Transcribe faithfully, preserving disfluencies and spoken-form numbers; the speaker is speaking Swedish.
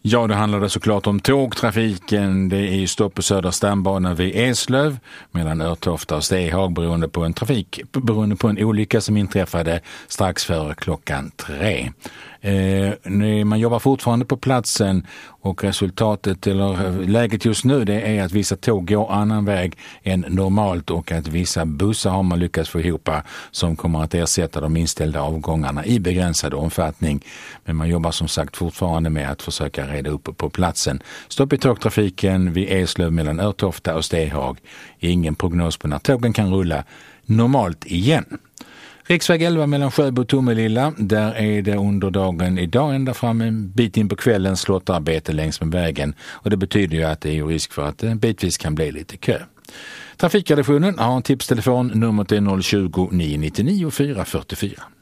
Ja, det handlar det såklart om tågtrafiken. Det är stopp på Södra stambanan vid Eslöv mellan Örtofta och Stehag beroende på en trafik beroende på en olycka som inträffade strax före klockan tre. Eh, man jobbar fortfarande på platsen och resultatet eller läget just nu det är att vissa tåg går annan väg än normalt och att vissa bussar har man lyckats få ihop som kommer att ersätta de inställda avgångarna i begränsad omfattning. Men man jobbar som sagt fortfarande med att försöka reda upp på platsen. Stopp i tågtrafiken vid Eslöv mellan Örtofta och Stehag. Ingen prognos på när tågen kan rulla normalt igen. Riksväg elva mellan Sjöbo och Tomelilla, där är det under dagen idag ända fram en bit in på kvällen slottarbete längs med vägen och det betyder ju att det är risk för att det bitvis kan bli lite kö. Trafikredaktionen har en tipstelefon, numret är noll tjugo, nio nittionio, fyra fyrtiofyra.